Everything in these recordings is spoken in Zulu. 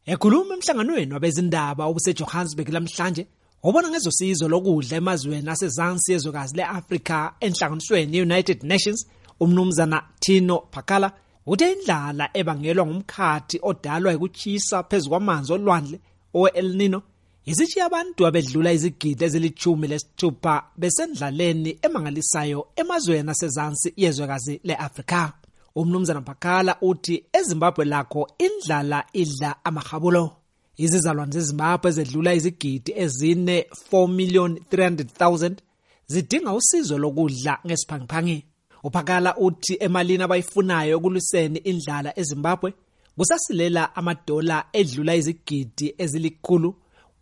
Ekhuluma emhlanganweni wabezindaba obuseJohannesburg lamhlanje, ubona ngezosizo lokudla emazweni asezansi yezwekazi leAfrika enhlanganisweni yeUnited Nations, umnumzana Tino Pakala uthe indlala ebangelwa ngumkhathi odalwa ukuchisa phezulu kwamanzi olwandle owe-El Nino isithi abantu abedlula izigidi ezili-16 besendlaleni emangalisayo emazweni asezansi yezwekazi leAfrika. Umnumzana Pakala uthi eZimbabwe lakho indlala idla amahabulo. Izizalwane zeZimbabwe ezedlula izigidi ezine 4,300,000 zidinga usizo lokudla ngesiphangiphangi. Upakala uthi emalini abayifunayo ekuliseni indlala eZimbabwe kusasilela amadola edlula izigidi ezilikhulu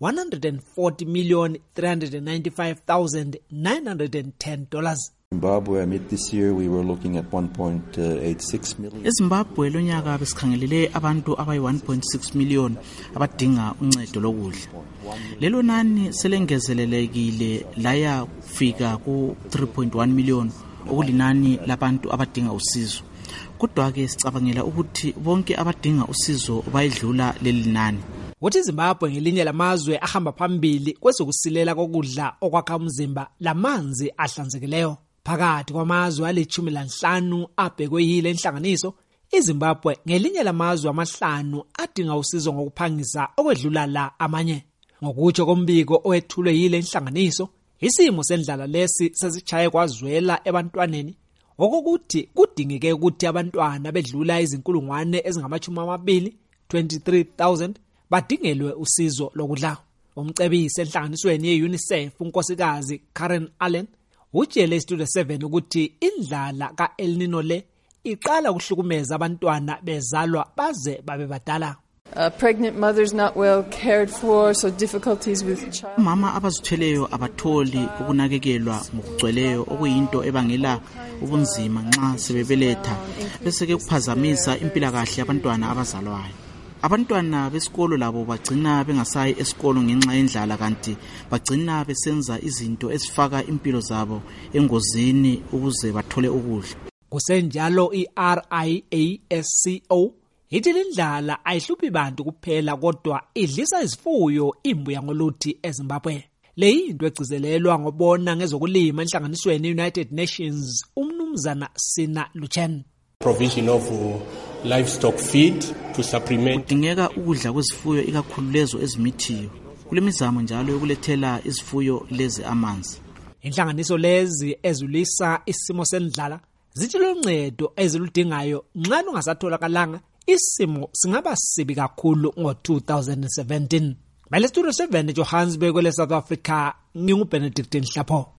140,395,910 dollars. Zimbabwe, this year we were looking at 1.86 million. eZimbabwe lonyaka besikhangelele abantu abayi 1.6 million abadinga uncedo lokudla. Lelo nani selengezelelekile laya kufika ku 3.1 million okulinani labantu abadinga usizo. Kodwa ke sicabangela ukuthi bonke abadinga usizo bayidlula leli nani. Uthi Zimbabwe ngelinye lamazwe ahamba phambili kwezokusilela kokudla okwakha umzimba lamanzi ahlanzekileyo. Phakathi kwamazwe ali-15 abhekwe yile inhlanganiso, iZimbabwe ngelinye lamazwe amahlanu adinga usizo ngokuphangisa okwedlula la amanye. Ngokutsho kombiko owethulwe yile inhlanganiso, isimo sendlala lesi sesichaye kwazwela ebantwaneni, okokuthi kudingeke ukuthi abantwana bedlula izinkulungwane ezingama-20 23,000 badingelwe usizo lokudla. Umcebisi enhlanganisweni ye-UNICEF unkosikazi Karen Allen utshele iStudio 7 ukuthi indlala ka-El Nino le iqala ukuhlukumeza abantwana bezalwa baze babe badala. Pregnant mothers not well cared for, so difficulties with child. Mama abazithweleyo abatholi ukunakekelwa ngokugcweleyo okuyinto ebangela ubunzima nxa sebebeletha, bese ke kuphazamisa impilakahle yabantwana abazalwayo. Abantwana besikolo labo bagcina bengasayi esikolo ngenxa yendlala, kanti bagcina besenza izinto ezifaka impilo zabo engozini ukuze bathole ukudla. Kusenjalo iRIASCO ithi indlala ayihluphi bantu kuphela kodwa idlisa izifuyo imbuya ngoluthi eZimbabwe. Le yinto egcizelelwa ngobona ngezokulima enhlanganisweni yeUnited Nations umnumzana Sina Luchen. Provision of livestock feed to supplement. Kudingeka ukudla kwezifuyo ikakhulu lezo ezimithiyo. Kulemizamo njalo yokulethela izifuyo lezi amanzi. Inhlanganiso lezi ezulisa isimo sendlala zithi loncedo eziludingayo nxa lungasatholakalanga isimo singaba sibi kakhulu ngo-2017. Bale Studio 7 eJohannesburg, South Africa, nginguBenedict Nhlapho.